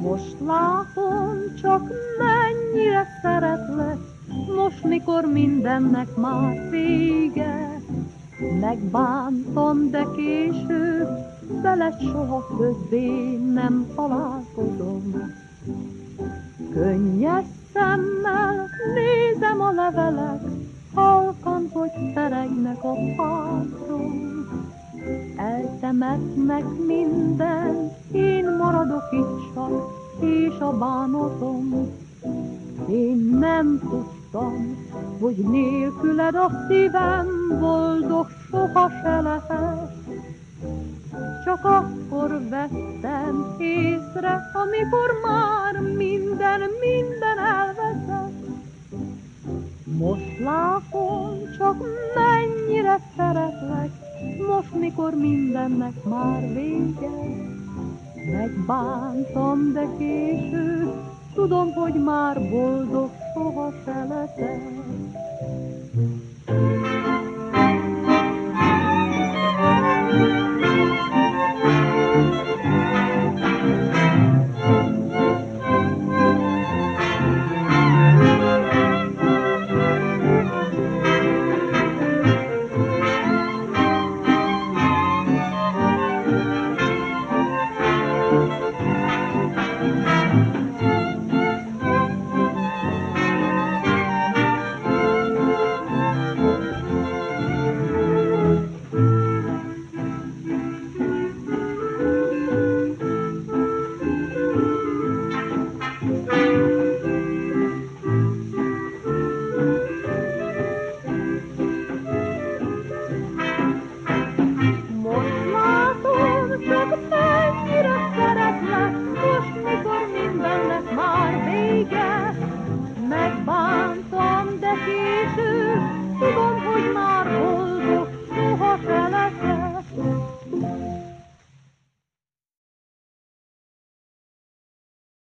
Most látom, csak mennyire szeretlek, most, mikor mindennek már vége. Megbántam, de később veled soha többé nem találkozom. Könnyes szemmel nézem a levelek, halkan, hogy teregnek a párton. Eltemetnek minden, én maradok itt csak, és a bánatom. Én nem tudtam, hogy nélküled a szívem boldog soha se lehet. Csak akkor vettem észre, amikor már minden elveszett. Most látom, csak mennyire szeretlek, most, mikor mindennek már vége. Megbántam, de később tudom, hogy már boldog soha se leszek.